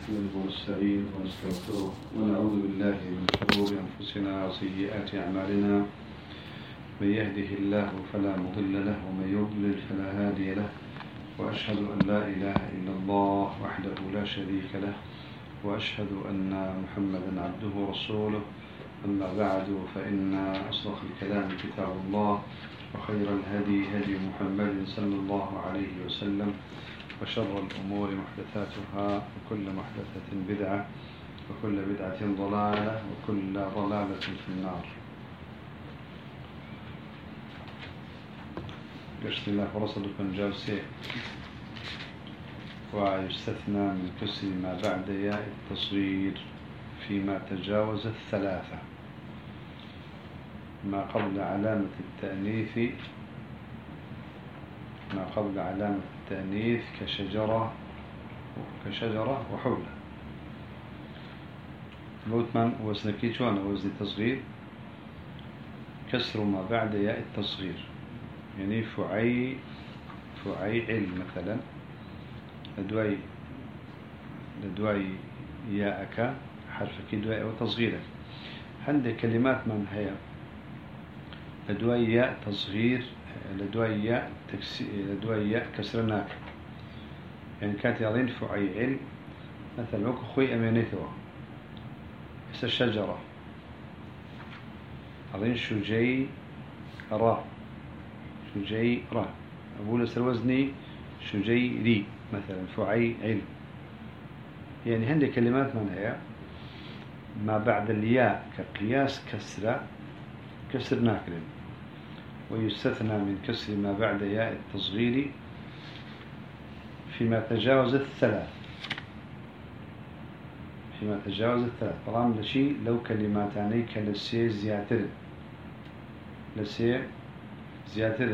نحمده ونستعين ونستغفره ونعوذ بالله من شرور أنفسنا وسيئات أعمالنا. من يهده الله فلا مضل له ومن يضلل فلا هادي له، وأشهد أن لا إله إلا الله وحده لا شريك له، وأشهد أن محمدا عبده ورسوله. أما بعد، فإن أصدق الكلام كتاب الله، وخير الهدي هدي محمد صلى الله عليه وسلم، وشر الأمور محدثاتها، وكل محدثة بدعة، وكل بدعة ضلالة، وكل ضلالة في النار. قشت الله فرصدكم جالسي، ويستثنى من كسر ما بعد ياء التصغير فيما تجاوز الثلاثة، ما قبل علامة التأنيث كشجرة وحولة. بوتمان وزنكي شوانا وزن التصغير كسر ما بعد ياء التصغير، يعني فعيل مثلا لدواي ياءك حرفك دواي وتصغيرك. عندك كلمات من هي لدواي ياء تصغير، لدواي ياء كسرناك، يعني كانت يضين فعيل مثلا وكو خوي أمانيته بس الشجرة أضين شجيرة أقول سروزني شجيري مثلا فعيل. يعني عندي كلمات من هي ما بعد الياء كقياس كسر ناكل، ويستثنى من كسر ما بعد ياء التصغير فيما تجاوز الثلاث. طبعا لشي لو كلماتاني كلسي زياتر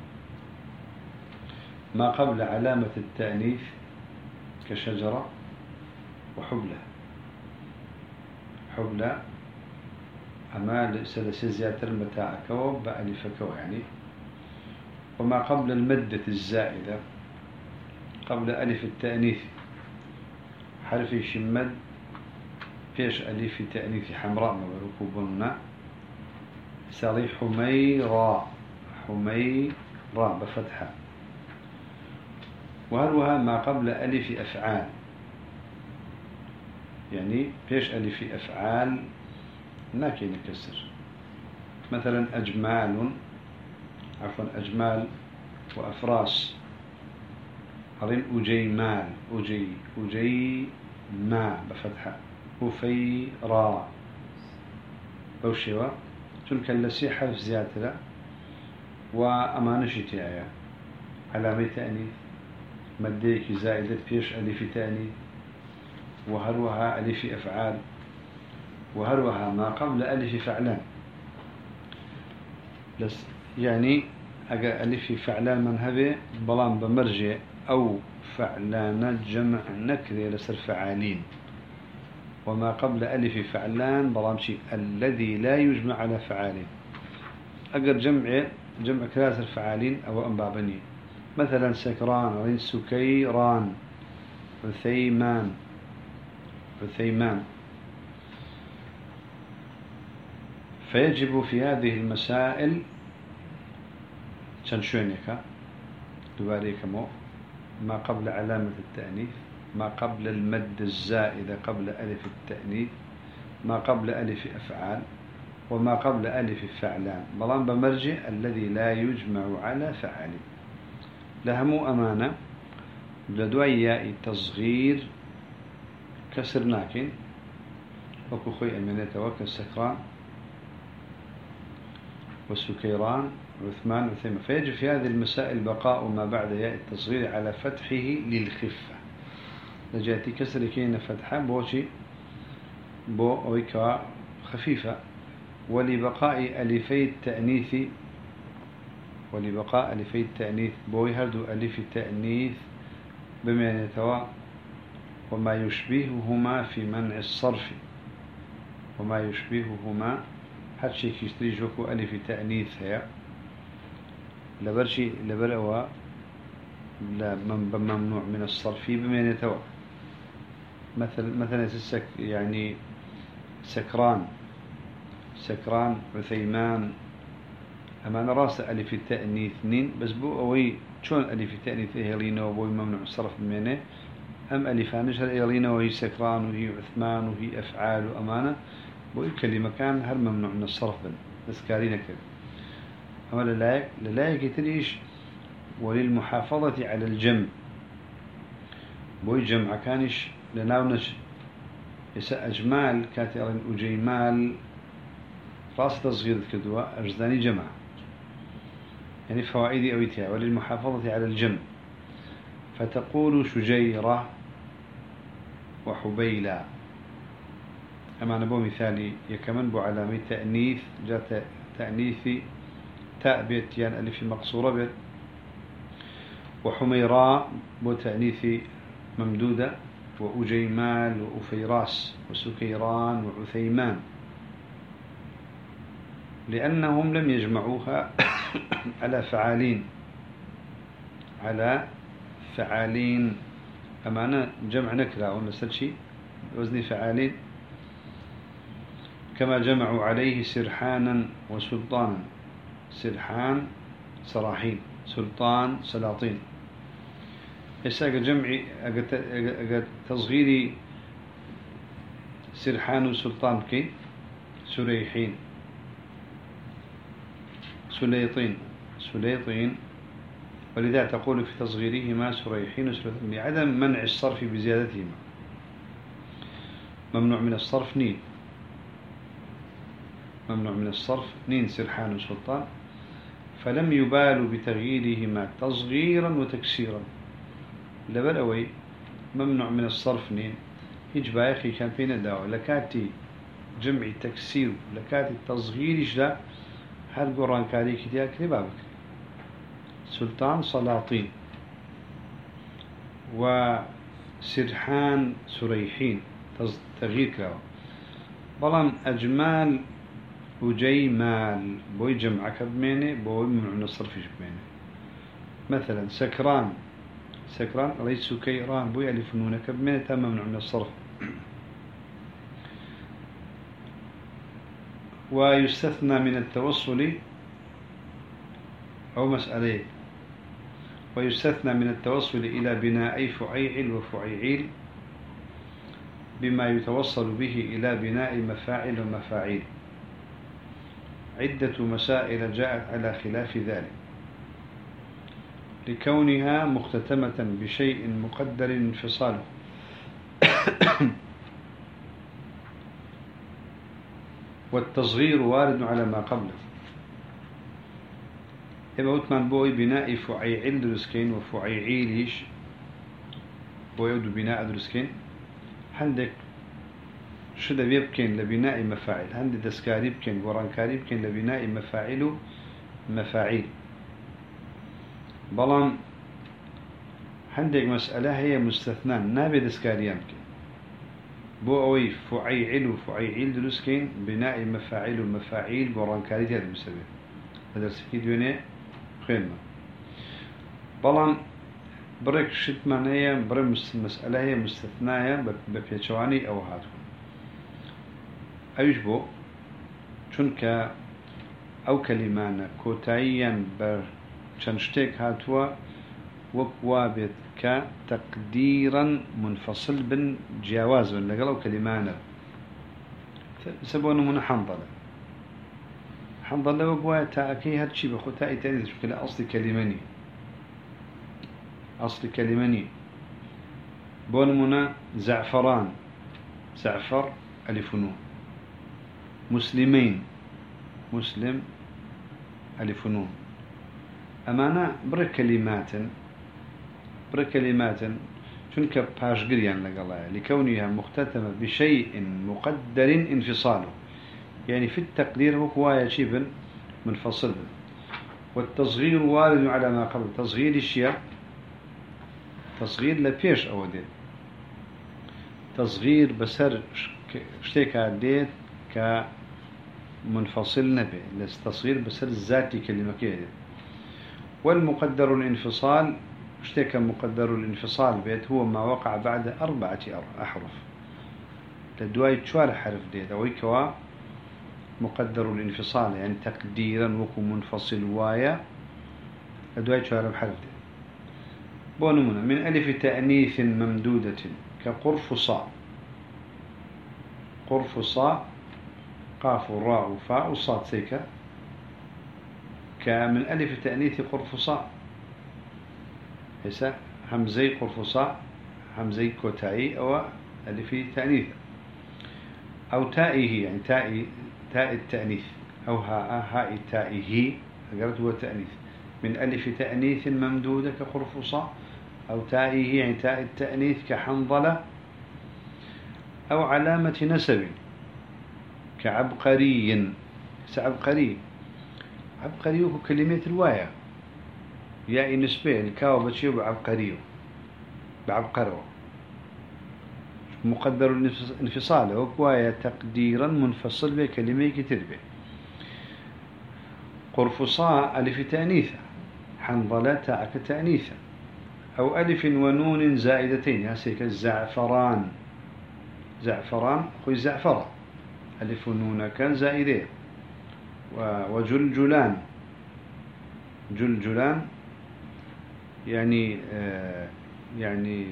ما قبل علامة التأنيث كشجرة وحبلة. أما لسي زياتر متاعك وبألفك يعني. وما قبل المدة الزائدة قبل ألف التأنيث حرف شمد فيش ألف تأنيث حمراء مركوبنا سالي حميراء بفتحة. وهروها ما قبل ألف أفعال، يعني فيش ألف أفعال ناكي نكسر، مثلا أجمال وأفراس هذين أجيمال ما بفتحة أفيرا أو شوا تلك اللسي حرف زيادة وأمانشتي آية علامة تأنيث مديك زائدة فيش ألف تأنيث. وهروها ألف أفعال، وهروها ما قبل ألف فعلان، يعني ألف فعلان من هذه بلان بمرجع أو فعلان جمع نكري لسر فعالين. وما قبل ألف فعلان بلان شيء الذي لا يجمع على فعالين، أقر جمع كلاسر فعالين أو أنبابني، مثلا سكران سكيران عثيمان. فيجب في هذه المسائل تنشونك دواريك ما قبل علامة التأنيث، ما قبل المد الزائدة قبل ألف التأنيث، ما قبل ألف أفعال، وما قبل ألف فعلان بلان بمرجع الذي لا يجمع على فعال. لهم أمانة لدواي ياء تصغير كسر ناكن وكو خوي أمانته وكسكران وسكيران عثمان وثيمة. فيجب في هذه المسائل بقاء ما بعد ياء التصغير على فتحه للخفة، لجاتي كسر كينا فتحة بو أويكا خفيفة، ولبقاء ألفي التأنيث بوي هردو ألف التأنيث بمعنى يتوا وما يشبههما في منع الصرف. وما يشبههما هاتشي كيشتري جوكو ألف تأنيث هي لبرأوا لا ممنوع من الصرف بمعنى يتوا. مثلا يعني سكران، سكران، عثيمان. أما أنا راس ألف التأنيث اثنين بس بو أوي شون ألف التأنيث إهلينا وبوي ممنوع الصرف منه. أم ألفانش هل إهلينا وهي سكران وهي عثمان وهي أفعال وأمانة بوي كلمة كان هل ممنوع من الصرف بس كارينا كده. أما للايك يتريش وللمحافظة على الجمع بوي جمع كانش لناونش يسا أجمال كاترين أجيمال راس تصغير كدوا أجزاني جمع يعني فوائد أويتها. وللمحافظة على الجمع فتقول شجيرة وحبيلة. أما نبو مثالي يكمن بو علامة تأنيث جاء تأنيثي تاء بيت يعني ألف مقصورة بيت. وحميراء بو تأنيثي ممدودة. وأجيمال وأفيراس وسكيران وعثيمان لأنهم لم يجمعوها على فعالين، على فعالين. أمانة جمع نكرة ونسل شيء وزن فعالين كما جمعوا عليه سرحانا وسلطانا. سرحان سراحين، سلطان سلاطين. هسه جمعي تصغيري سرحان وسلطان كي سريحين، سليطين، سليطين. ولذا تقول في تصغيرهما سريحين وسليطين لعدم منع الصرف بزيادتهما. ممنوع من الصرف نين، ممنوع من الصرف نين سرحان وسلطان. فلم يبالوا بتغييرهما تصغيرا وتكسيرا. لبلوي ممنوع من الصرف نين هيج بايخي كان فينا داو لكاتي جمع تكسير لكاتي تصغير لا هل قران كاري كتيا كتبابك سلطان سلاطين وسرحان سريحين تغيير كلاو. بلان أجمال وجيمال بوي جمع كبميني بوي ممنوع من الصرف بميني. مثلا سكران، سكران ليس سكيران بوي ألف نون كبميني تم ممنوع من الصرف. ويستثنى من التوصل أو مسألة. ويستثنى من التوصل إلى بناء فعيعل وفعيعيل بما يتوصل به إلى بناء مفاعل ومفاعيل. عدة مسائل جاءت على خلاف ذلك لكونها مختتمة بشيء مقدر انفصاله والتصغير وارد على ما قبله. إما وثمان بوي بناء فعيعل درسكين وفعيعيليش بويود بناء درسكين عندك شده بيبكين لبناء مفاعل، عندك دسكاري بكين ورانكاري بكين لبناء مفاعل مفاعيل. بلان عندك مسألة هي مستثنى نابي دسكاريان بكين بو أوي فعيعل وفعيعيل درسكين بناء مفاعل ومفاعيل ورانكاري هذا بسبب هذا السكيد وينه خيمة. بلان بريك شت معناها بري مسألة هي مستثناية بفيتشواني أو هاتكم أيش بو چونك أو كلمانا كوتايا بر چنشتك هاتوا وكوابت كتقديرا منفصل بن جواز لقل أو كلمانا سبونه من حنظلة. حنظلة وقوة تأكي هاتشي بخو تأي تأنيث شكل أصل كلماني، أصل كلماني. بونمنا زعفران، زعفر ألف نون. مسلمين، مسلم ألف نون. أمانا برك كلمات شنك باشقريان لقالها لكونها مختتمة بشيء مقدر انفصاله يعني في التقدير هو كوايا شيبا منفصل. والتصغير وارد على ما قبل. تصغير الشيء تصغير لبيش أودي تصغير بسر اشتكى ديت كمنفصل نبي للتصغير بسر الذاتي كلمة كده. والمقدر الانفصال اشتكى مقدر الانفصال بيت هو ما وقع بعد 4 أحرف لدواي شوار حرف دي دوي كوا مقدر الانفصال يعني تقديرا وكو منفصل وايا لدواي شوار حرف دي بونمنا من ألف تأنيث ممدودة كقرفصاء قرفصاء قاف راء فاء وصاد سيكا كمن ألف تأنيث قرفصاء هسا همزي قرفصاء همزي كوتاي أو ألف تأنيث أو تائه يعني تاء التأنيث أو هاء تائه قالت هو تأنيث من ألف تأنيث ممدودة كقرفصاء أو تائه يعني تاء التأنيث كحنظلة أو علامة نسب كعبقري عبقري عبقري كلمة الواية يا نسبة الكاو بتشيو بعبقري بعبقره مقدر الانفصال وكواية تقديرا منفصل بكلمة كتير به قرفصاء ألف تأنيثة حنظلة تاء كتأنيثة أو ألف ونون زائدتين هسيك الزعفران زعفران خوي زعفرة ألف ونون كان زائدين وجلجلان جلجلان يعني يعني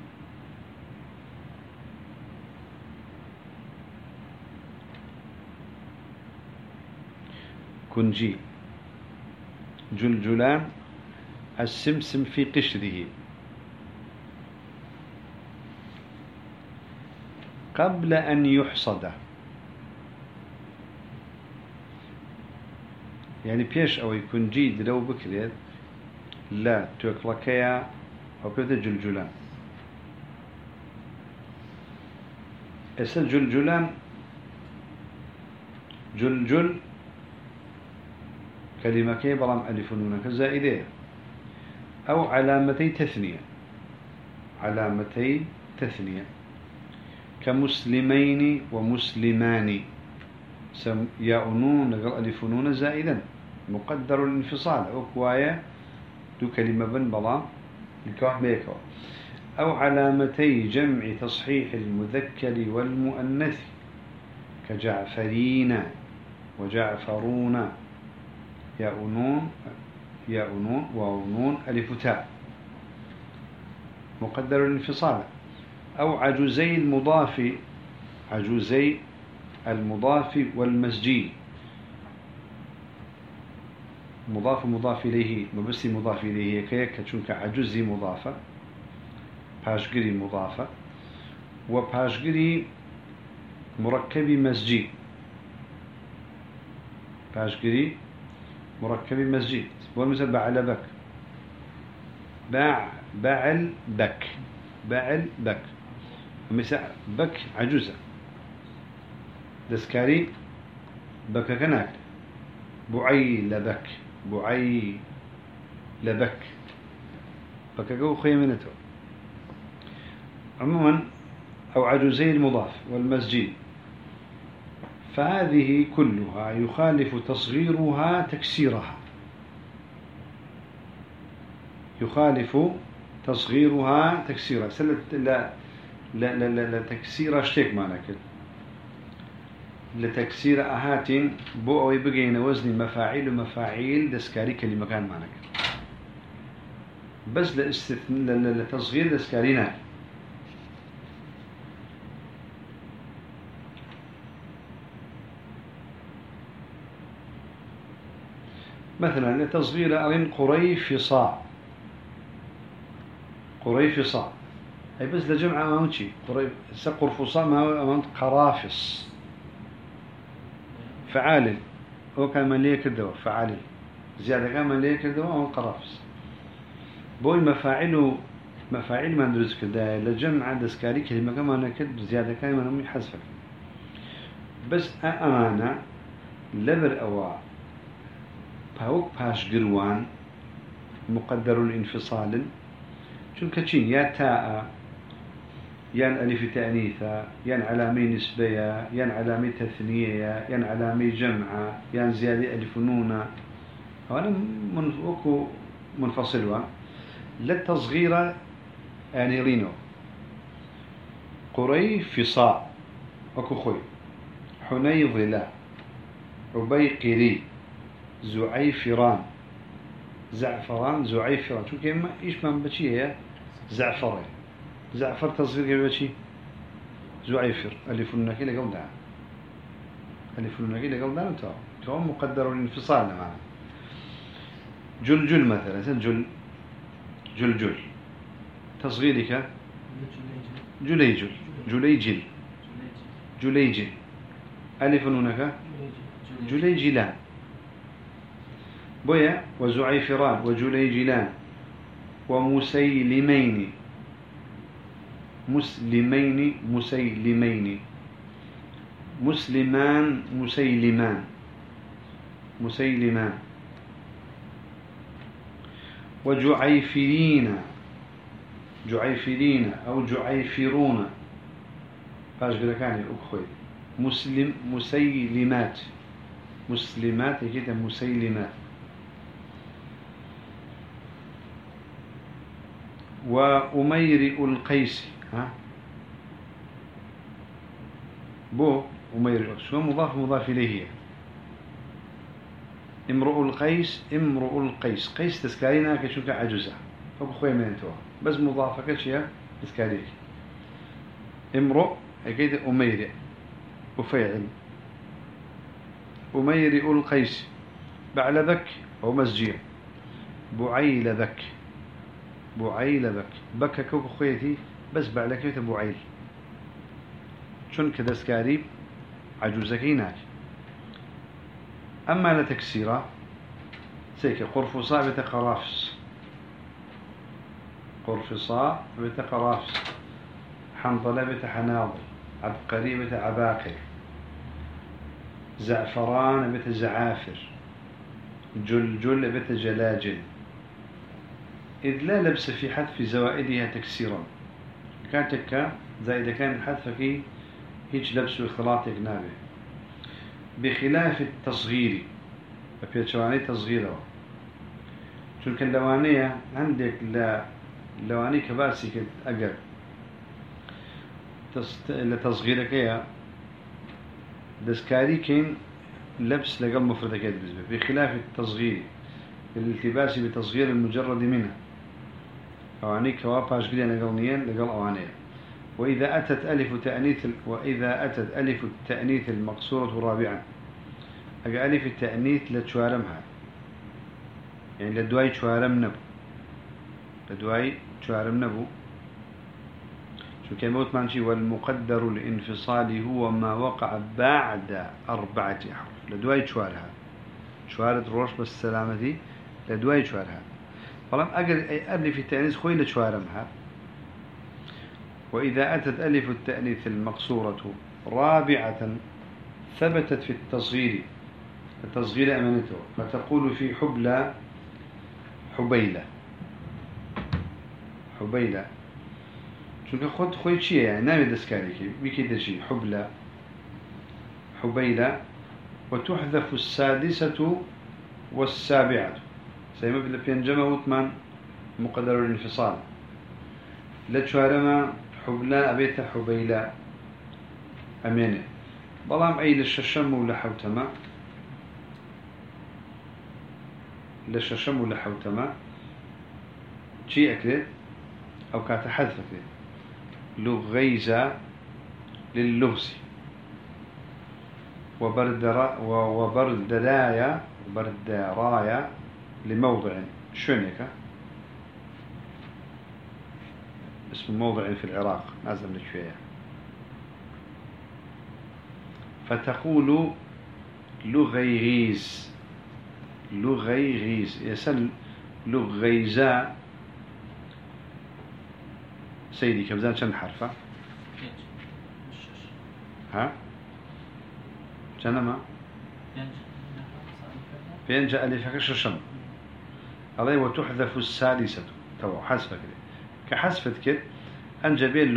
كنجي جلجلان السمسم في قشره قبل أن يحصد يعني بيش أو يكون جيد لو بكريت لا تكلكيا أو كذا جلجلان جلجلان جلجل كلمة كي برام ألف ونون كزائدة أو علامتي تثنية علامتي تثنية كمسلمين ومسلمان ياء نون نقل ألف ونون زائدا مقدر الانفصال أو كوايا دو كلمة بن بلام الكوان بيكو أو علامتي جمع تصحيح المذكر والمؤنث كجعفرين وجعفرون ياء نون واو نون ألف تاء مقدر الانفصال أو عجوزي المضاف عجوزي المضاف والمسجي مضاف إليه مبسي مضاف إليه كيك كتشونك عجوزي مضافة باشقري مضافة وباشقري مركبي مسجي باشقري مركبي مسجي والمثل بعل بك باعل بك مثل بك عجوزة دسكاري بك كناك بعي لبك بك جو خيمنته عموما أو عجوزي المضاف والمسجد فهذه كلها يخالف تصغيرها تكسيرها سلت لا تكسير اشتيك معناك لتكسير أهات بو أو يبقين وزن مفاعيل دسكاري كلمة كان معناك بس لتصغير دسكارينا مثلا لتصغير أرين قريفصاء أي بس لجمع أمامتي قرفصاء ما أمامت قرافص فعال هو كان من ليه كردوا فعال زيادة كان من ليه كردوا أو قرافص بوي مفاعل ما ندرس كده لجمع دسكاري كلمة كمان نكد زيادة كان من أمي حذفك بس أمانة لبر أوا باوك باش قروان مقدر الانفصال شو كتشين يا تاء يان ألف تأنيثة يان علامي نسبية يان علامي تثنية يان علامي جمعة يان زيادة ألف نونة وأنا منفصل للتصغير يعني رينو قريفصاء وكو خوي حنيظلة عبيقري زعيفران زعفران زعيفران شو كلمة إيش من بشي هي زعفرة زعفر تصغير كيف بشي زعيفر ألف النكيلة قلنا ألف النكيلة قلنا تو مقدر الانفصال معنا جلجل مثلا جلجل تصغيرك جليجل جليجل جليجل ألف هناك جليجلان بويا وزعيفران وجليجلان ومسيلمين مسلمان مسيلمان وجعيفرين أو جعيفرون باش قلقاني أخوي مسيلمات كده مسيلمات وأميرئ القيس بو أميرئ شو مضاف إليه امرؤ القيس قيس تسكارينا كشوك عجوزة فبخوي من انتوا بس مضافة كشيء تسكاريك امرؤ أكيد أميرئ وفيعل أميرئ القيس بعلبك أو مسجير بعيلبك بك كوك خويتي بس بعلك بعيل شون كدسكاري عجوزكيناك أما لتكسيرة سيك قرفصاء بتقرافس حنظلة بتحناظل عبقري بتعباقر زعفران بتزعافر جلجل بتجلاجل إذ لا لبس في حذف زوائدها تكسيرا كاتك زائد كان حذفك هيج لبس واختلاط جنابه بخلاف التصغير فبيتشواني تصغيره شو كان لوانية عندك لواني كباسي كد أجر لتصغيرك يا دسكاري كين لبس لقل مفردك بالنسبة بخلاف التصغير الالتباس بتصغير المجرد منها أواني كواباش قليا لقل لقل أوانية وإذا أتت ألف التأنيث المقصورة رابعا أجا ألف التأنيث لتشوارمها يعني لدواي تشوارم نبو شو كلمة مانشي والمقدر الانفصال هو ما وقع بعد 4 أحرف لدواي تشوارها شوارة روش بس سلامتي لدواي تشوارها فلم ألف التأنيث خوي لتشوارمها وإذا أتت ألف التأنيث المقصورة رابعة ثبتت في التصغير أمانته فتقول في حبيلة شو خد خوي شيء يعني نامي دسكاريكي بكده شيء حبيلة وتحذف السادسة والسابعة سيما في البينجمة وثمان مقدر الانفصال لتشوارما حبلا أبيت حبيلة أمينة بلام أي للششم ولحوتما شيء أكرد أو كاتحذف أكرد لغيزة لللغز وبردرايا لموضع شونيكا اسم موضع في العراق نازل لك شوية فتقول لغيغيز يسل لغيزا سيدي كبزان شن حرفة ها شنما بينجا ألفك ششم عليه وتحذف السادسة تو حذفك كحذفت كده أنجبين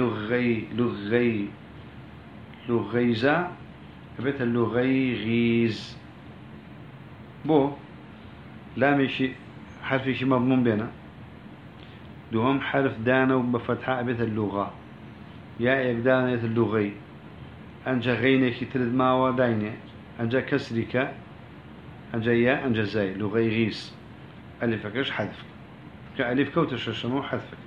لغيزا بيت اللغيغيز بو لا مشي حرف شي مضمون بينا دوهم حرف دانا وبفتحة بيت اللغة يا يقدانا اللغي أنجا غينك ترد ما ودينه أنجا كسرك أنجا يا أنجا زاي لغيغيس ألفكش حذف كألف كوتش الشمو حذفك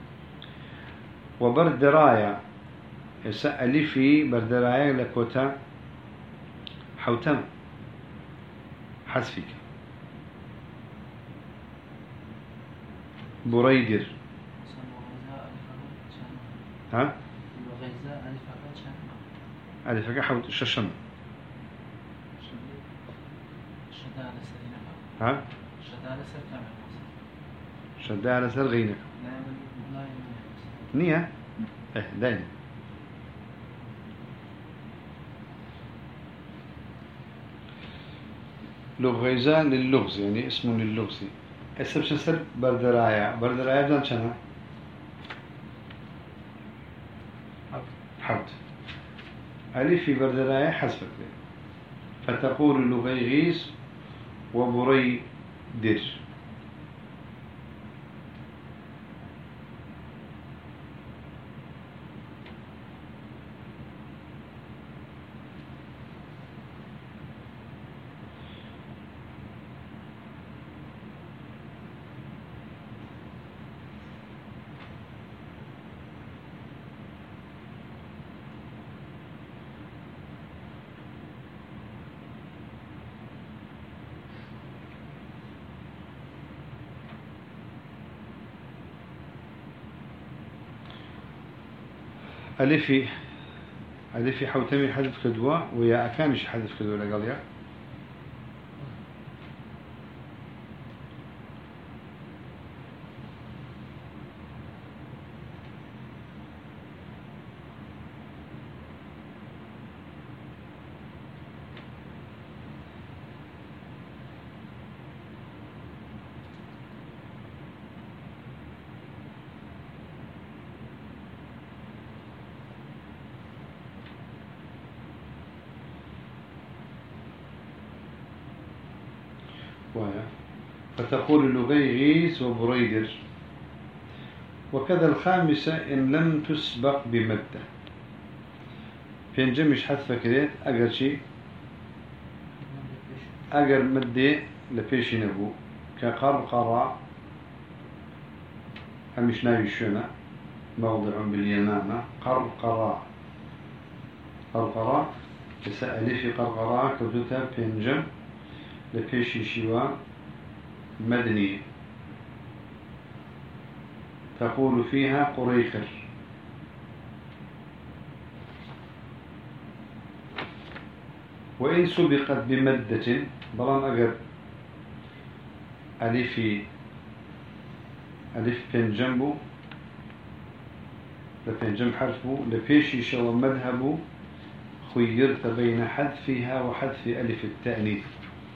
وبردرايا يسا ألفي بردرايا لكوتا حوتم حذفك بريدر ها ألفك حوت الششم ها شدها على سر غينك نية إيه دايما لغيزة للغز يعني اسم للغز اسم شسر بردرايا بدان شنا حوت ألف في بردرايا حسبك فتقول لغيغيس وبري در ألفي حوتمي حذف كدوة ويا أكانش حذف كدوة لقاليا فتقول لغيغيس وبريدر وكذا الخامسة إن لم تسبق بمدة فينجمش حذف كريت أجر شيء أجر مدة لبيش نبو كقرقرة همش ناوي شنا موضع باليمامة قرقرة كسألي في قرقرة كتوتا بينجم لبيش شوا مدني تقول فيها قريخر وإن سبقت بمدة بلان أجر ألف بين جنب حرفه لبيشي شو مذهب خيرت بين حذفها وحذف ألف التأنيث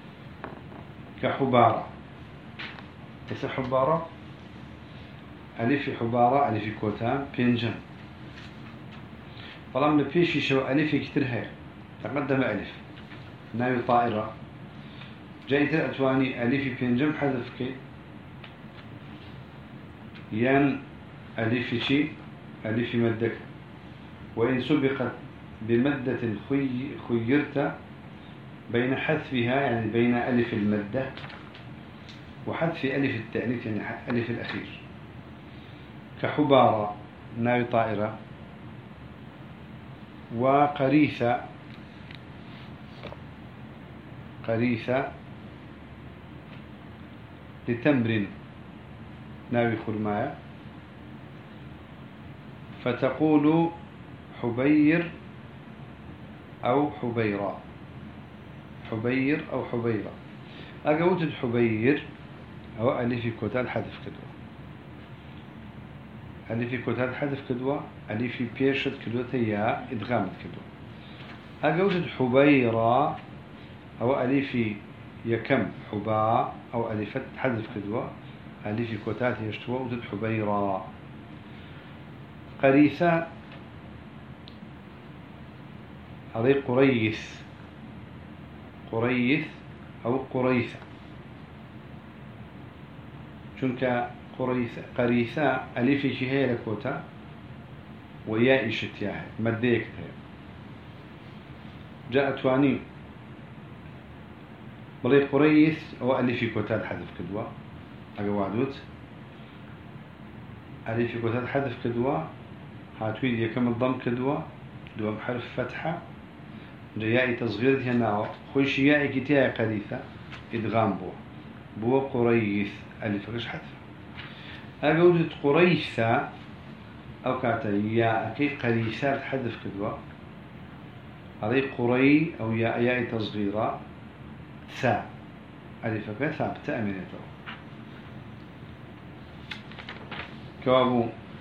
كحبارة ليس حبارة ألف حبارة ألف كوتان بينجم طالما لبيشي شو ألف كترها تقدم ألف ناوي طائرة جايت أتواني ألف بينجم حذفك يان ألف شي ألف مدك وإن سبقت بمدة خيرت بين حذفها يعني بين ألف المدة وحذف ألف التأنيث يعني ألف الأخير كحبارة ناوي طائرة وقريثة لتمر ناوي خرماية فتقول حبير أو حبيرة أقوت الحبير أو ألف كتال حذف كدوة ألف كتال حذف كدوة ألف بيشت كدوة يا إدغامت كدوة أقوت الحبيرة أو ألف يكم حباء أو ألف حذف كدوة ألف كتال يشتوى أوت الحبيرة قريثة هذه قريث أو قريثة چونك قريثة ألف شهية لكوتا وياء شتياه مديك جاء تواني بلي قريث أو ألفي كوتات حذف كدوا أقوادوت ألفي كوتات حذف كدوا هاتويد يكم الضم كدوا دوام حرف فتحة جيائي تصغير هنا خوش يائي كتايا قريثة إدغام بو قريث ألف كش حذف أقودت قريثة أو كاتا يا أكي قريثات حذف كدوا علي قري أو يائي تصغيرا ثا ألف كش ثابتة أمينته كوابو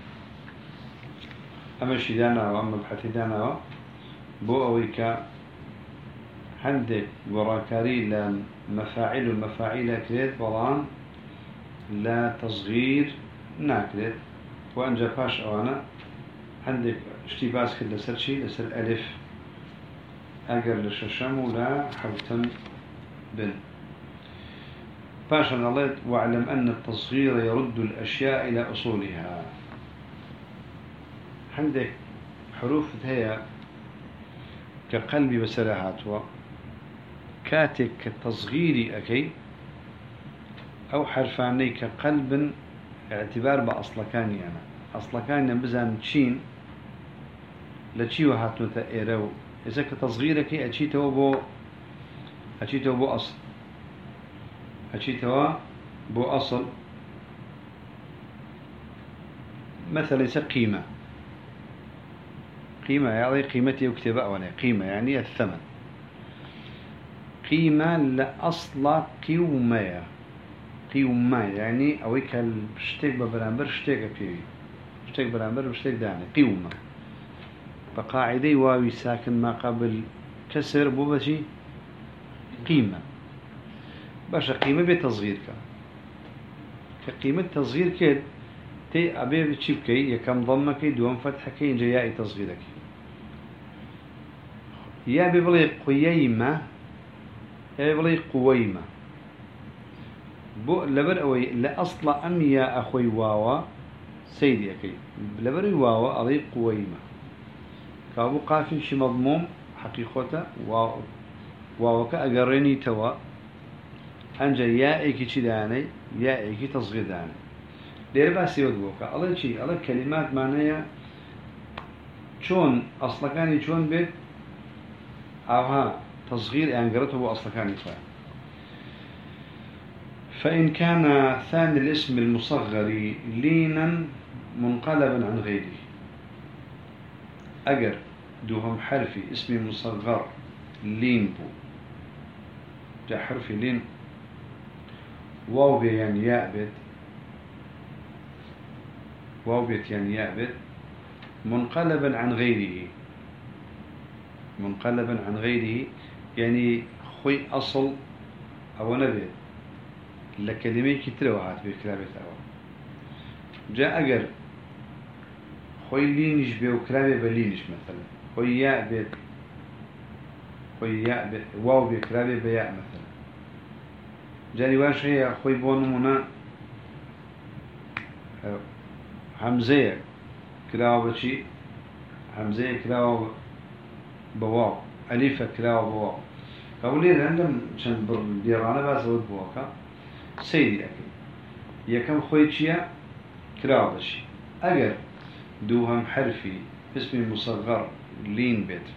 أما شدانا وأما بحثدانا بو أويكا عندك وراكاري لمفاعل المفاعيل كريت بلان لا تصغير ناكريت وأنجا باش أوانا عندك اشتباس كده لسر شي لسر ألف أقر لششم ولا حوتم بن باشا الله واعلم أن التصغير يرد الأشياء إلى أصولها عندك حروف هي كقلبي بسلاحات كاتك كتصغيري أكي أو حرفاني كقلب اعتبار بأصلكاني أنا أصلكاني بزان تشين لتشي وهاتو تأيرو إذا كتصغيرك أتشيتو بو أصل أتشيتو بو أصل مثلا يصير قيمة يعني قيمتي وكتبة أولا قيمة يعني الثمن قيمة لأصل قيومة يعني أويك الشتيك ببرامبر شتيك بيوي شتيك برامبر بشتيك داني قيومة بقاعدة واوي ساكن ما قبل كسر بو بشي قيمة باشا قيمة بتصغير كقيمة تصغير كد تي أبي بتشيبكي يكم ضمك دوم فتحك جيائي تصغيرك يا بيبلي قيمة يا بيبلي قويمة بو لبر أوي لأصل أم يا أخوي واوا سيدي أكي لبر واوا أضي قويمة كابو قافن شي مضموم حقيقته واو كأجرني توا أنجا يائي كي داني يائي كي تصغير داني ليه بس يودوكا الله شيء الله كلمات معناها شون أصلا كان شون بيت أوها تصغير يعني قرأته أصلا كان يفعل فإن كان ثاني الاسم المصغر لينا منقلبا عن غيره أجر دوهم حرفي اسم مصغر لين بو جاء حرفي لين واو يعني ياء بيت واو بيت يعني ياء بيت منقلبا عن غيره منقلبا عن غيره يعني خوي أصل أو نبي لكلمة كتلوهات بكلابة أول جاء أجر خوي لينش بيو كلابة بلينش مثلا خوي ياء بيت واو بكلابة بياء مثلا جاني واش هي خوي بونمنا همزة كلاو بشي همزة كلاو بواو ألف كلاو بواو فأولي عندهم شن بيرانا بس ود بواكا سيدي أكيد يكم خويتشيا كلاو بشي أجر دوهم حرفي اسم مصغر لين بيت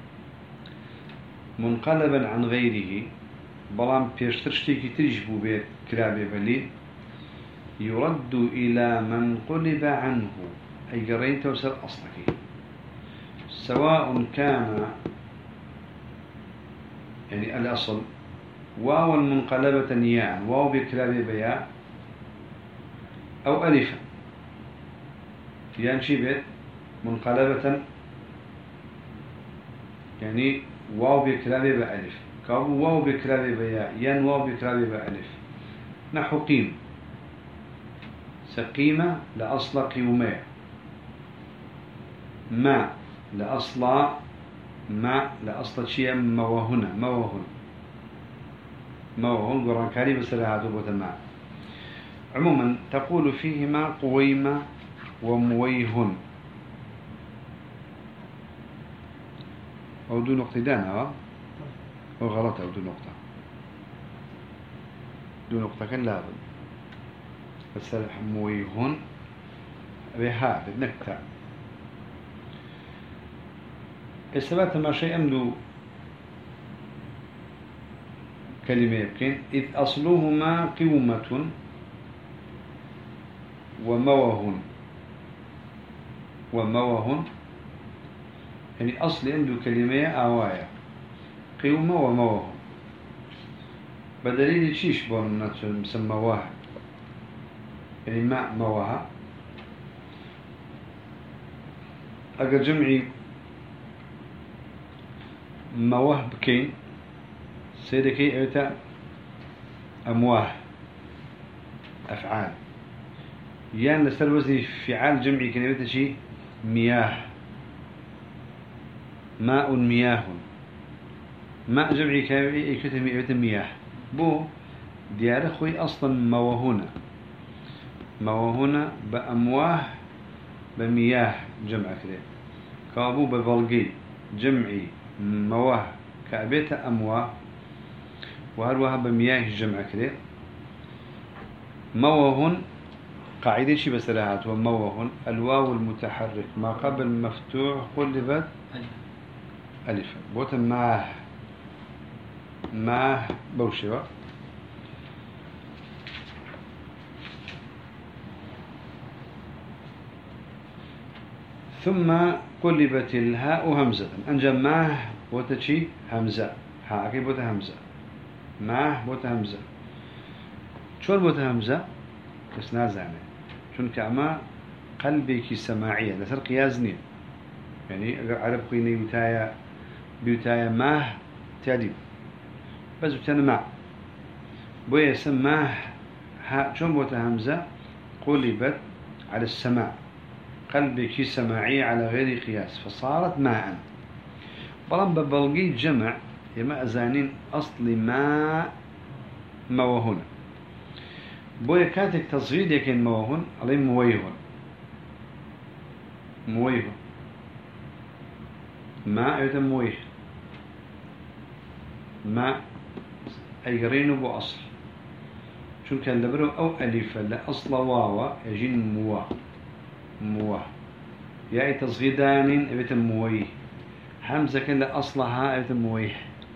منقلبا عن غيره بلام بيشترشتي تجبو بيت كلابي بلين يرد إلى من قلب عنه أي قرين توصل أصلك سواء كان يعني الأصل واو منقلبة ياء واو بكلاب بياء أو ألفا يعني شي بيت منقلبة يعني واو بكلاب بألف كابو واو بكلاب بياء ين واو بكلاب بألف نحو قيم سقيمة لأصل قيومة ما لأصل شيء موهنة موهن قرآن كريم بسرعة وتمام عموما تقول فيهما قويمة ومويهن أو دو نقطة دانا أو غلط أو دو نقطة كان لابد السلح مويهن بها بدنكتا السبات ما شيء أمدو كلمة يمكن إذ أصلهما قومة وموه يعني أصل عنده كلمة آوايا قومة وموه بدليل شيش بون مسمى واحد يعني ماء موها أجر جمعي موه بكين سيدكي أيتا أمواه أفعال يعني لسر وزني فعال جمعي كلمة شيء مياه ماء مياه ماء جمعي كلمة مياه بو ديار خوي أصلا موهنا بأمواه بمياه جمع كده كابو ببلغي جمعي مواه كأبيت أمواه وهروها بمياه جمع كده موهن قاعدة شي بسرعات وموهن الواو المتحرك ما قبل مفتوح قلبت ألف بوت ماه بوشوا ثم قلبت الهاء همزة أنجا ماه بوتشي همزة هاء بوت همزة ماه بوت همزة شو بوت همزة بس نازعنه چونك أما قلبك سماعية لسر قيازني يعني عرب قيني بيوتايا ماه تاديب بس بتانا مع بويا سماه ها شون بوتا همزة قلبت على السماع قلبك سماعية على غير قياس فصارت ماء بلان ببلغي جمع يما أزانين أصل ماء موهن بويا كاتك تصغير يكين موهن عليه مويهن ماء يتم مويه ماء أيقرينه بو أصل شو كان لبرو أو ألف لا أصل واوا يجين موا يا تصغيدان يتم مويه همزة كان لا أصلها يتم مويه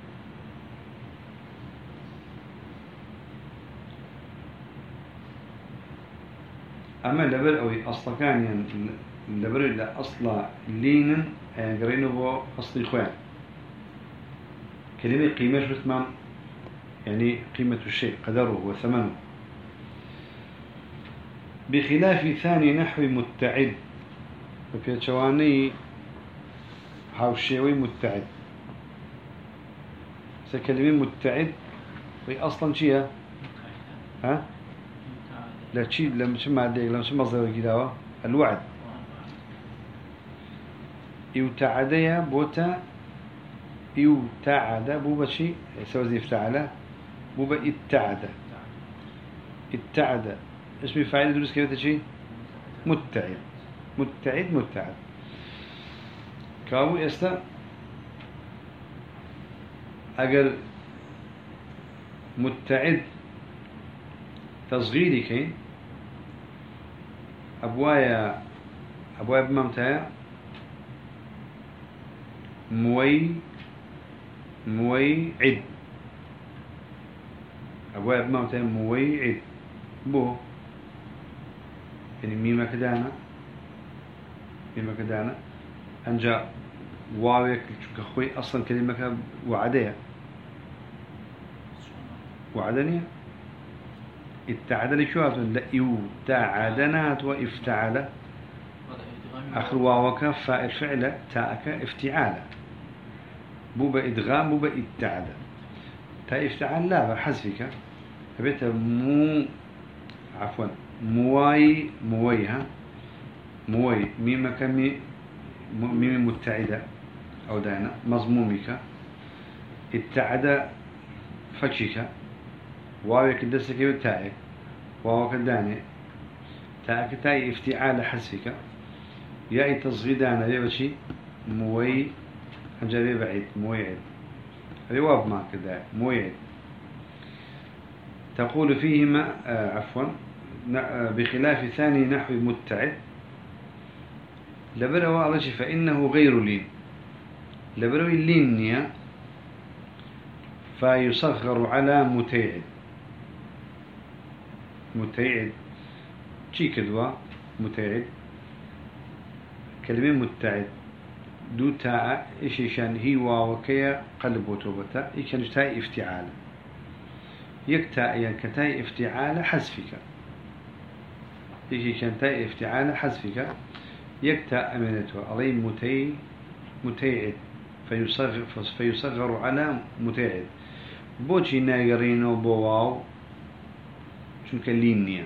أما لبر أو أصل كان يعني لبر لا أصل لين قرينه بو أصل إخوان كلمة قيمة شو يعني قيمة الشيء قدره وثمنه بخلاف ثاني نحو متعد وفي شواني هاوشيوي متعد سكلمة متعد وهي أصلا شيء ها لا شيء لما شو ما لما شو مصدر كده الوعد يتعديا بوتا يتعد بوبا شيء يسوي زي افتعله بوبا اتعد اسم فاعل دروس كيف شيء متعد كاو استا اگر متعد تصغيري كين ابوايا بممتع مويعد أبواب بممتع مويعد بو يعني ميمة كدانا أنجا واويك كخوي أصلا كلمة وعدية وعدني التعدل شو هاتون لا تعدنات وافتعل آخر واوك فاعل فعل تاءك افتعال بوبا إدغام بوبا اتعد تا افتعال لا بحذفك فبيت موي ميمك ميم متعدة أو دانا مضمومك اتعد فتشك واوك دسك وتاءك واوك داني تاءك تاء افتعال حذفك يا تصغيدانا يا بشي همزة بعيد موعد رواب ما كذا موعد. تقول فيهما عفوا بخلاف ثاني نحو متعد لبروا على فإنه غير لين لبروا اللينية فيصغر على متعد. متعد شي كدوا متعد كلمة متعد دو تاء إيش شان هي وكيا قلب وتوبتا إيش كان تاء افتعال يكتاء ينكتاء افتعال حذفك إيش كان تاء افتعال حذفك يكتاء أمانته عليه متعد فيصغر على متعد بوشي ناقرينو بواو شنك لينيا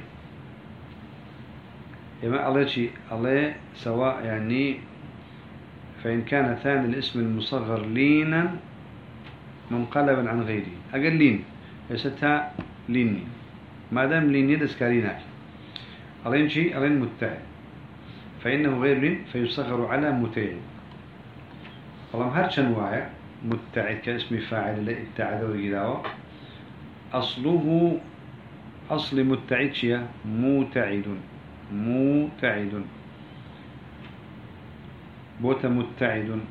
يما الله شيء الله سواء يعني فإن كان ثاني الاسم المصغر لينا منقلبا عن غيره أقل لين يستها ليني ما دام لين يدس كاريناك الله يمشي الله متعد فإنه غير لين فيصغر على متعد. الله هرش أنواع متعد كاسم فاعل لا ابتعد وجداه أصله أصل متعد شيء متعد بوت متعد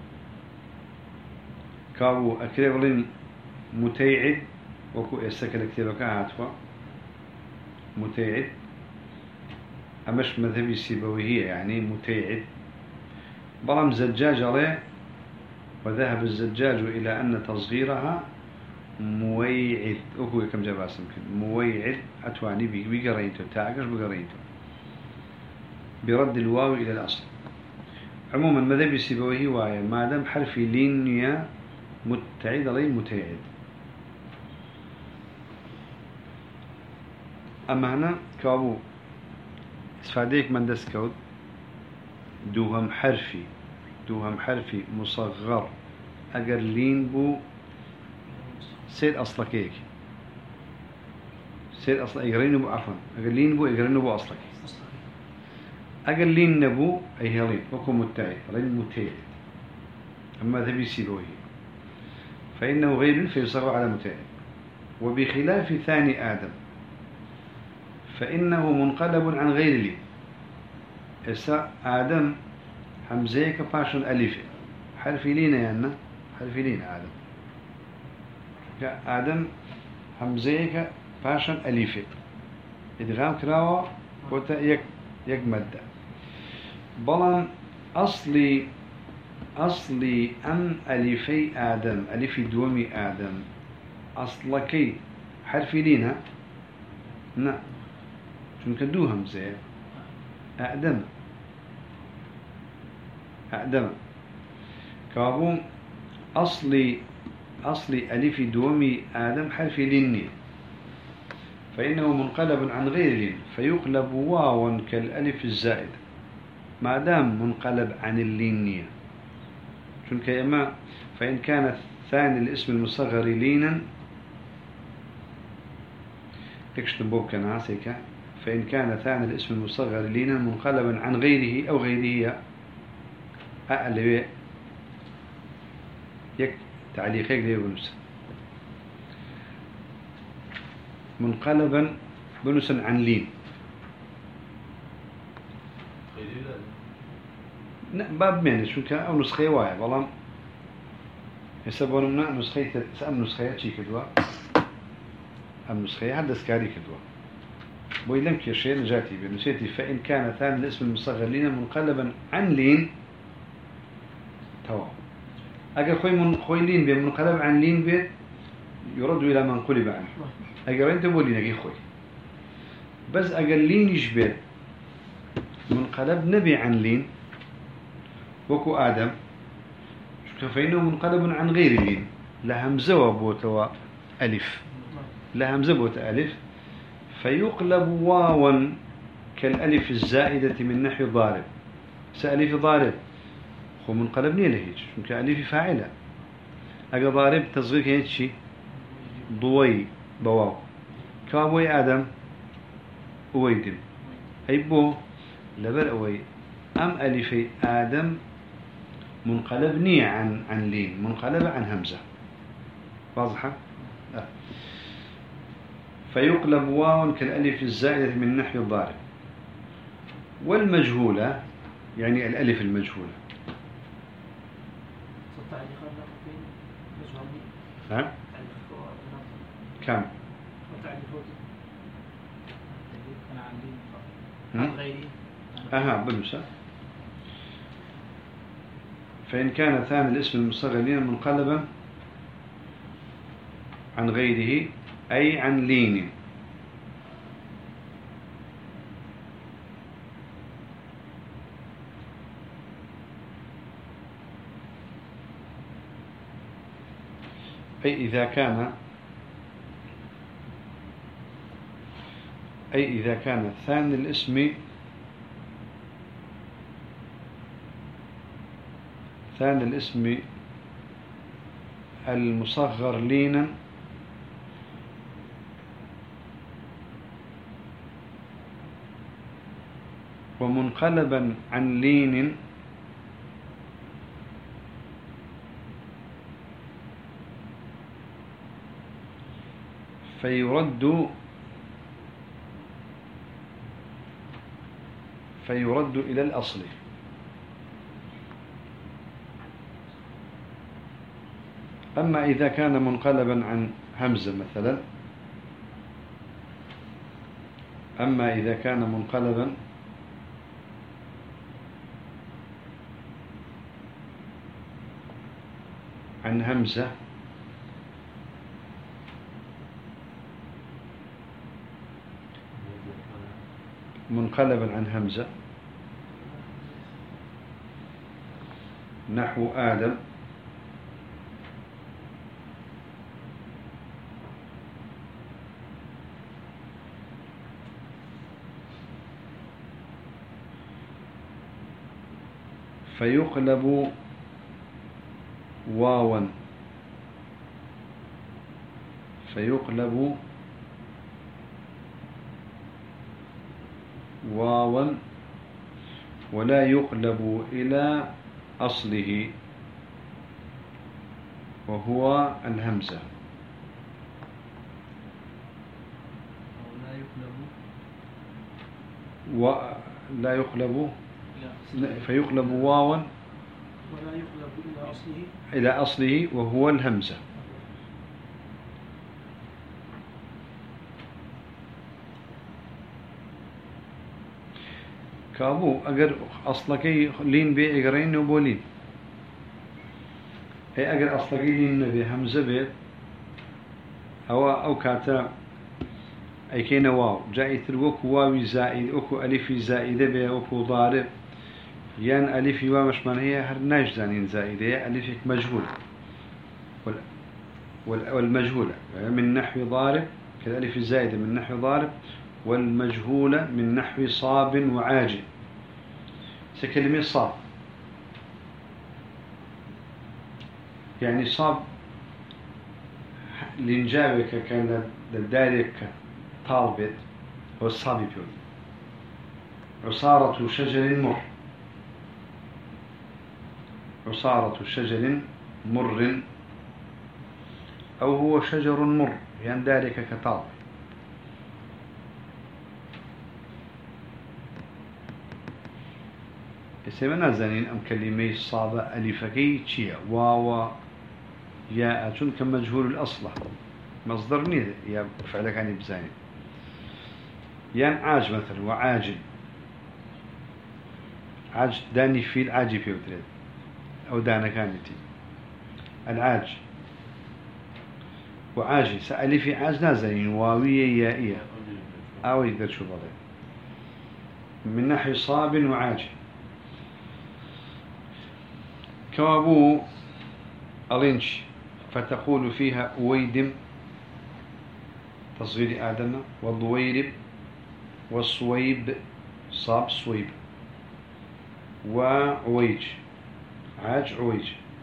كاو أكريبلين متعد وكو يستكل كتابك عاتفا متعد أمش مذهبي السيبويهية يعني متعد برم زجاج عليه وذهب الزجاج إلى أن تصغيرها مويعد أكو كم جباس يمكن مويعد أتواني بقرينته تاعكش بقرينته برد الواو إلى الأصل. عموما مذهب السيبويه وايا ما دام حرف لينيا متعد عليه متعد. أما هنا كابو استفاديك من دسكود دوهم حرفي مصغر أجر لين بو سير أصلك هيك سير أصل إجرين بو عفوا أجر لين بو إجرين بو أصلك أقل لين نبو أي هلين وكو متعد لين متعد. أما ذبي سيبويه فإنه غير فيصغر على متعد. وبخلاف ثاني آدم فإنه منقلب عن غير لين. إسا آدم همزيك باشن أليف حرف لين يعني حرف لين آدم همزيك باشن أليف إدغام كراوة وتا يك مادة بلان أصلي أم ألفي آدم ألف دومي آدم أصلكي حرف لينا نعم شنك دو همزة أعدم كابون أصلي ألف دومي آدم حرف ليني فإنه منقلب عن غير لين فيقلب واوا كالألف الزائد ما دام منقلب عن اللينية شنك إما فإن كان ثاني الاسم المصغر لينا اكشتبوك ناسك فإن كان ثاني الاسم المصغر لينا منقلبا عن غيره أو غيرها أعلى يك تعليقك ليه بنفسه منقلبا بنسا عن لين باب مين شو كان أو نسخة واحد والله يسبون منا نسخة سأم نسخة شيء كدوا أم نسخة هذا سكاري كدوا ويلم كشيء نجاتي بنسيتي فإن كان ثاني الاسم المصغر لين منقلبا عن لين توا أجر خوي لين بمنقلب عن لين بيت يرد إلى من قلب عنه أجر أنت بقولي نجي خوي بس أجر لين يشبه منقلب نبي عن لين وكو آدم فإنه منقلب عن غير لين لا همزة وبوتوا ألف لا همزة بوت ألف فيقلب واوا كالألف الزائدة من نحو ضارب سألف ضارب هو منقلب نيه لهيج شنك ألف فاعلة أجر ضارب تصغير هيك ضوي بواو كابوي آدم أويدم أي بو لبر أوي أم ألفي آدم منقلب نية عن لين، منقلب عن همزة. واضحة؟ فيقلب واو كالألف الزائدة من نحو الضارب. والمجهولة يعني الألف المجهولة. ها؟ كم؟ بالمسا. فإن كان ثاني الاسم المصغر لينا منقلبا عن غيره أي عن لين، أي إذا كان ثاني الاسم المصغر لينا ومنقلبا عن لين فيرد إلى الأصل. أما إذا كان منقلبا عن همزة مثلا، أما إذا كان منقلبا عن همزة نحو آدم فيقلب واوا ولا يقلب إلى أصله وهو الهمزة. ولا يقلب فيقلب واوا ولا يقلب إلى أصله وهو الهمزة. كابو أجر أصلك لين بإجرين وبولين، هي أجر أصلك لين نبي همزة بيت أو كاتا أي كين واو جاءت الوكو واوي زائد أكو ألف زائدة بي أكو ضارب ين ألف واو مش من هي هرناش زانين زائدة ألفك مجهول والمجهولة من نحو ضارب كالألف الزائدة من نحو ضارب، والمجهولة من نحو صاب وعاجل. سكلمة صاب يعني صاب لنجابك كان الدارك طالبت هو الصابي بيقول عصارة شجر مر أو هو شجر مر يعني ذلك كطالب. يسمى نازنين أم كلمة صابة ألفكي تشيا واو يا أتون كمجهول الأصل مصدر نيل يا فعلك عن بزاني يعني عاج مثلا وعاجل عاج داني في العاجي في وتريد أو دانا كانتي العاج وعاجي سألي في عاج نازلين واوية يائية أو يقدر شو بضي من ناحية صاب وعاج. كوابو ألينش فتقول فيها أويدم تصغير آدم والضويرب والصويب صاب صويب وعويج عاج عويج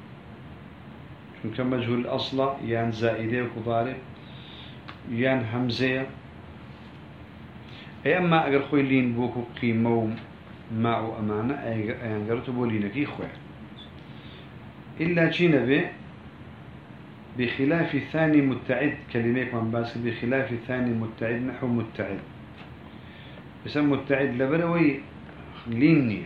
كم مجهول الأصل يعني زائدة وكضارب يعني همزة. أي أما أجر خوي لين بوكو قيمة وماء وأمانة يعني قررت بولينك خوي إلا شي نبي بخلاف الثاني متعد كلميك من باس بخلاف الثاني متعد نحو متعد بسم متعد لبروي ليني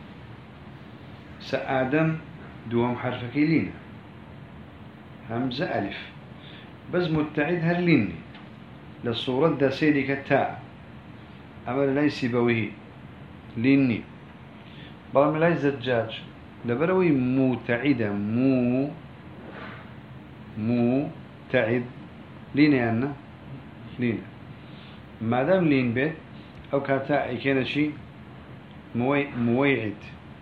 سآدم دوام حرفك لينا همزة ألف بس متعد هرليني للصورة دا سيدك التاء أما ليس بويه ليني برام لا زجاج لبروي متعدة مو تعد لينا أنا لينا ما دام لين بيت أو كاتا كان شيء مويعد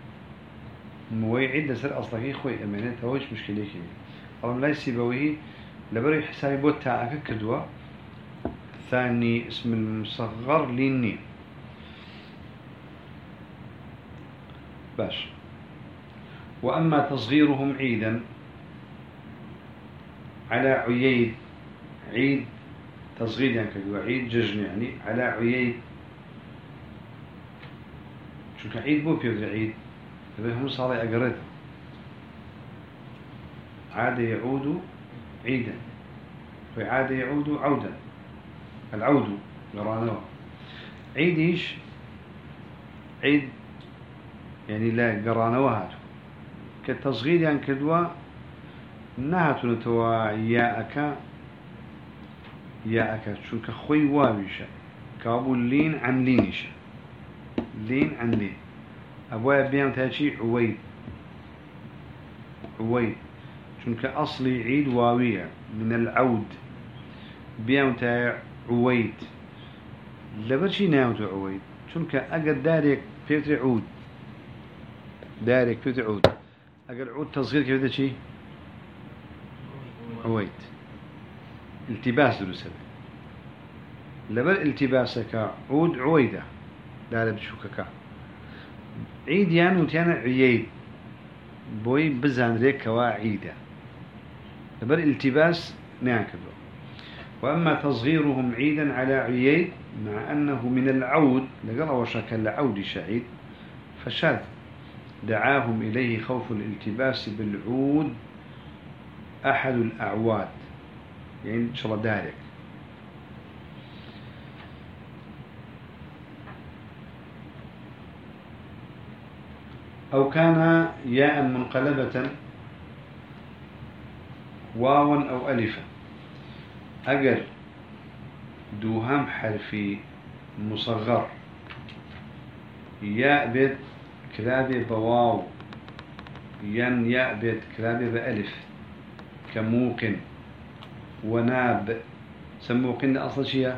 لسر أصلك خوي أمانة هوش مشكلة كذي برام لا يسيبويه لبروي حسابي بوت تاعك كدوا ثاني اسم المصغر ليني باش وأما تصغيرهم عيدا على عييد عيد تصغير يعني كدوا عيد ججن يعني على عييد شو كعيد بو بيوز عيد هم صار أقرد عاد يعود عيدا وعاد يعود عودا العود قرانوا عيد إيش عيد يعني لا قرانوا هاتو كالتصغير يعني كدوا نهاتو نتوا ياءك شو كخوي وابيشة كابو لين عن لينيشة لين عن لين أبويا بيان تاشي عويد شو كأصلي عيد واوية من العود بيان تا عويد لبرشي ناوتو عويد شو كأجر دارك فيتر عود دارك فيتر عود أجر عود تصغير كيف ده شيء عويد التباس درسه لبر التباسك عود عويدة دارب شوكك عيد يعني وتيانا عييد بوي بزان ريك كوا عيدة لبر التباس ناكبه وأما تصغيرهم عيدا على عييد مع أنه من العود لقال وشكل عود شعيد فشاذ دعاهم إليه خوف الالتباس بالعود أحد الأعواد يعني إن شاء الله دارك أو كان ياء منقلبة واوا أو ألفا أجر دوهم حرفي مصغر ياء بيت كلابي بواو ياء بيت كلابي بألف كموقن وناب سموقن أصل شيء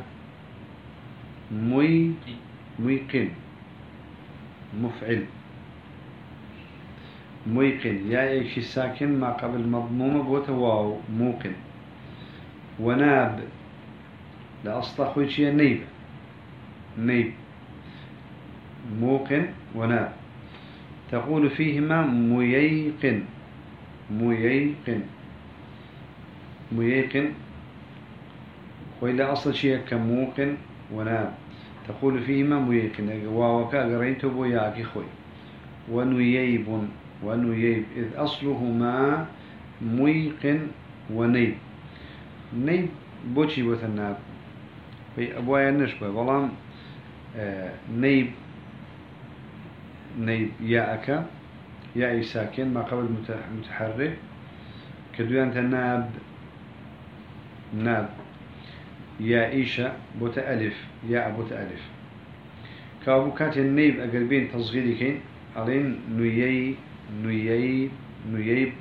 ميقن مفعل ميقن يا إيش ساكن ما قبل مضمومة بوته واو موقن وناب لأصل خوي شيء نيب موقن وناب تقول فيهما ميقن وإلا أصل شيء كموقن وناب تقول فيهما ميقن واوكا قريته بوياكي خوي ونييب إذ أصلهما ميقن ونيب نيب بوشي وثناب في أبوايا النشبة والله نيب ياءك ياء ساكن ما قبل متحرك كدوان تناب ناب يا إيشا بوت ألف يا بوت ألف كابو كات النيب أقربين تصغيري كين علين نييب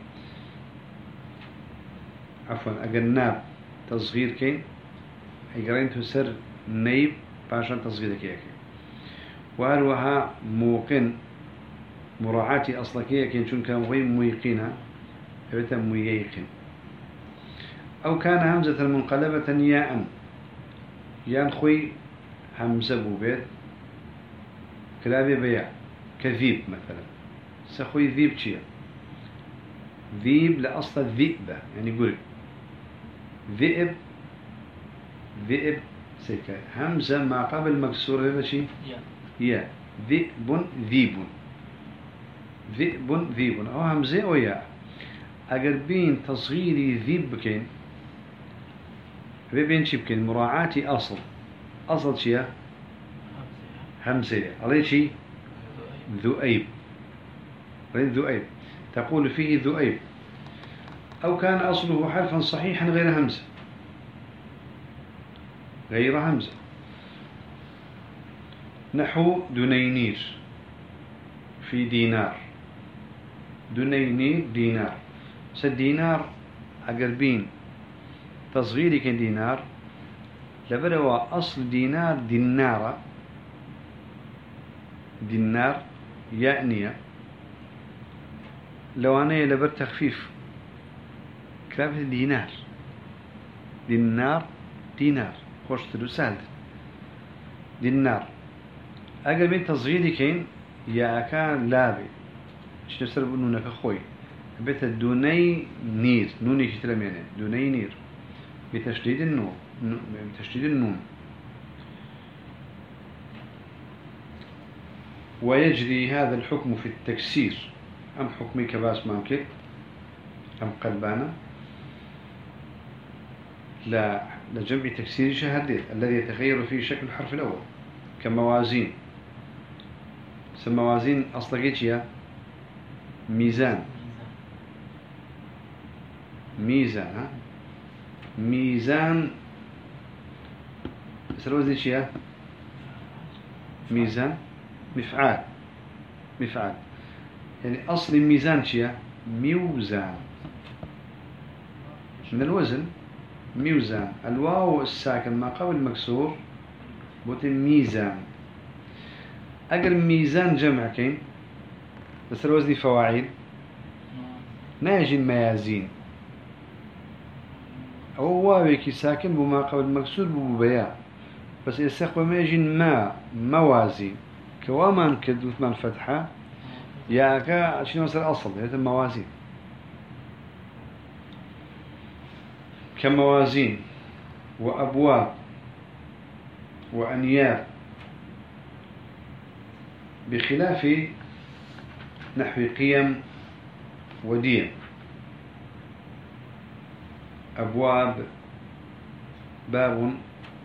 عفوا أقرناب تصغير كين أقرين تسر نيب باشان تصغير كيكي وهروها موقن مراعاتي أصلكية كين شون كان غير ميقينها فبتا ميقن أو كان همزة المنقلبة ياء ينخوي همزة بوبيت كلابي بيع كذيب مثلا سخوي ذيب شيء ذيب لأصل الذئبة يعني قول ذئب سيكا همزة ما قبل مكسور هذا شيء يا ذئب ذيب أو همزة أو ياء أجر بين تصغيري ذيب بكين بين شي بكين مراعاة أصل شيء همزة عليه شيء ذؤيب ذؤيب تقول فيه ذؤيب أو كان أصله حرفا صحيحا غير همزة نحو دنينير في دينار دنينير دينار دينار أقربين تصغيري كان دينار لبروا أصل دينار دينار يعني لو أنا لبر تخفيف كلمة دينار خوش تدو سهل دينار أقربين تصغيري كان يا كان لابي شنو سرب نونك أخوي بيت دوني نير نوني كتلم يعني دوني نير بتشديد النون بتشديد النون ويجري هذا الحكم في التكسير أم حكمي كباس مامكت أم قلبانا لا لجمع تكسير شهادات الذي يتغير فيه شكل الحرف الأول كموازين موازين أصلقيتش يا ميزان ميزان سلوزي شيء ميزان مفعال يعني أصل الميزان شيء ميوزان من الوزن ميوزان الواو الساكن ما قبل المكسور بوتي ميزان أجر ميزان جمع كين بس الوزن فواعيل ناجي الميازين أو واويكي ساكن بما قبل المكسور ببياء بس يستقبل ما يجي موازين كوامان كدوت من فتحة ياكا شنو مثل أصل هذا الموازين كموازين وأبواب وأنياب بخلاف نحو قيم وديم أبواب باب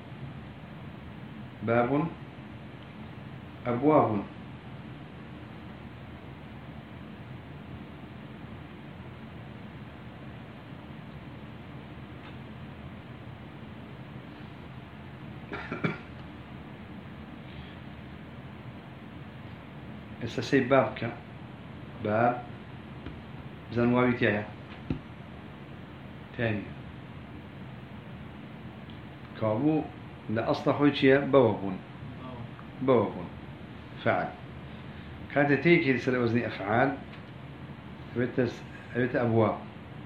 أبواب استسي بابك باب زنواوي تاني كابو لأصل خويتشيا بوابون فعل كانت تيجي لسل وزني أفعال أبيت أبواب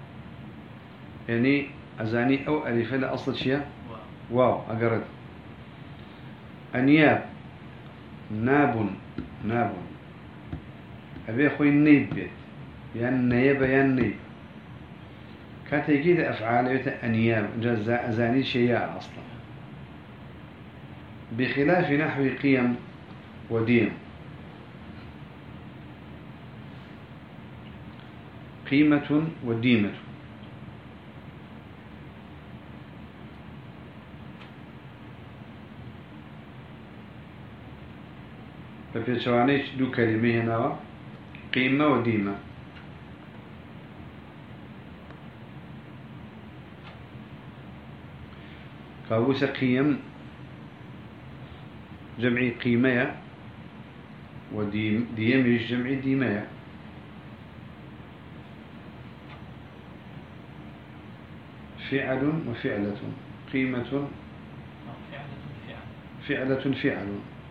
يعني أزاني أو ألف لأصل شيء واو أقرد أنياب ناب أبي أخوي النيب بيت يعني نيب يعني نيب كانت تيجي أفعال أبيت أنياب أزاني شيء أصلا بخلاف نحو قيم وديم قيمة وديمة ففي شوانيش دو كلمة هنا قيمة وديمة كابوس قيم جمعي قيمة وديم مش جمعي ديمة فعل وفعلة قيمة فعل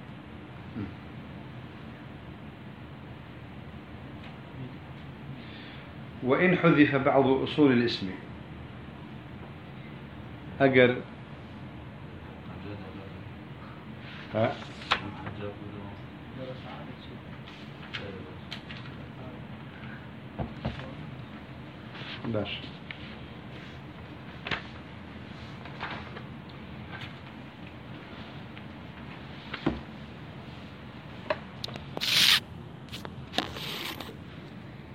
وإن حذف بعض أصول الاسم أجر ها باش